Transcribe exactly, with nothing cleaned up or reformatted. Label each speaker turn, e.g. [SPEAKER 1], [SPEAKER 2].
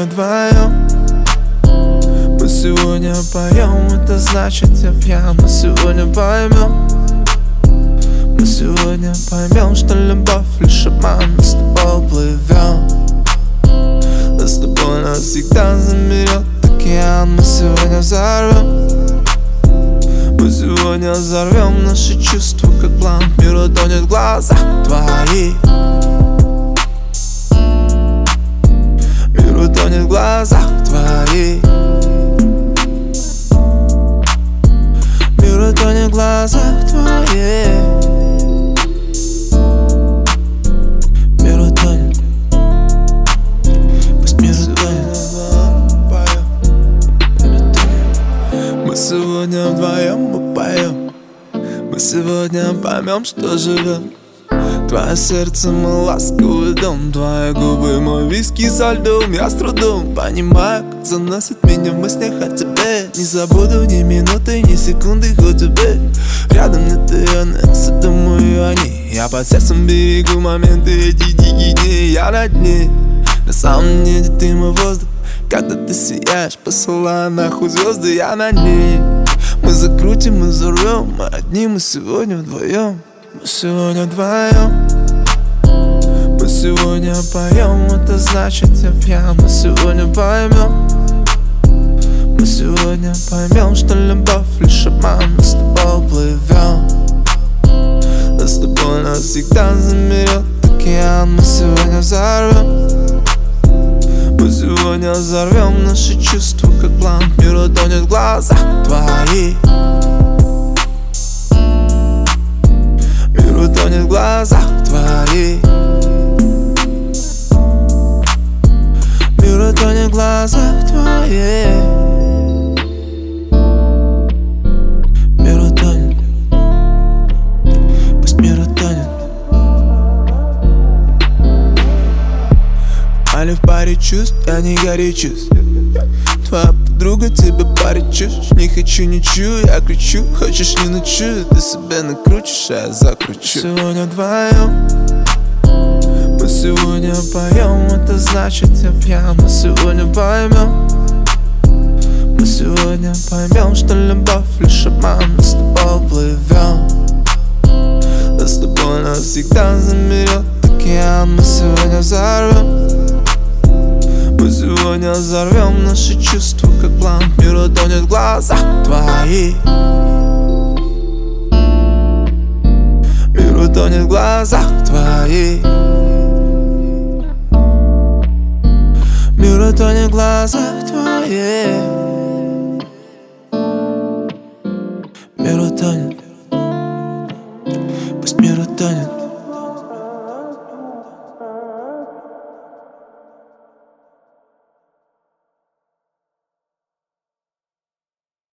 [SPEAKER 1] сегодня вдвоем. Мы сегодня поем, это значит я пьян. Мы сегодня поймем. Мы сегодня поймем, что любовь лишь обман. Мы с тобой плывем. Да с тобой навсегда замерет океан. Мы сегодня взорвем. Мы сегодня взорвем наши чувства, как план. Мир утонет в глазах твоих. Мир утонет в глазах твоих. Мир утонет в глазах твоих. Мир утонет. Пусть мир утонет. Мы сегодня вдвоем, мы поем. Мы сегодня поймем, что живет. Твое сердце мой ласковый дом. Твои губы мой виски со льдом. Я с трудом понимаю, как заносит меня в мыслях о тебе. Не забуду ни минуты, ни секунды, хоть тебе рядом нет ты, я не думаю о ней. Я под сердцем берегу моменты эти дикие дни. Я на дне, на самом деле ты мой воздух. Когда ты сияешь, посылая нахуй звезды, я на ней. Мы закрутим, мы взорвем. Мы одни, мы сегодня вдвоем. Мы сегодня вдвоем. Мы сегодня поем, это значит я пьян. Мы сегодня поймем. Мы сегодня поймем, что любовь лишь обман. Мы с тобой плывем. Да с тобой навсегда замерет океан. Мы сегодня взорвем. Мы сегодня взорвем наши чувства, как план. Мир утонет в глазах твоих. Мир утонет в глазах твоих. Мир утонет в глазах твоих. Мир утонет. Пусть мир утонет. Али в паре чувств, я не горячусь. Твоя подруга тебе парит чушь. Не хочу, не чую, я кричу. Хочешь, не ночую, ты себя накрутишь, а я закручу. Сегодня вдвоем. Мы сегодня поем, это значит я пьян. Мы сегодня поймем. Мы сегодня поймем, что любовь лишь обман. Мы с тобой плывем. Да с тобой навсегда замерет океан. Мы сегодня взорвем. Мы сегодня взорвем наши чувства, как план. Мир утонет в глазах твоих. Мир утонет в глазах твоих. Мир утонет в глазах твоих. Мир утонет. Пусть мир утонет.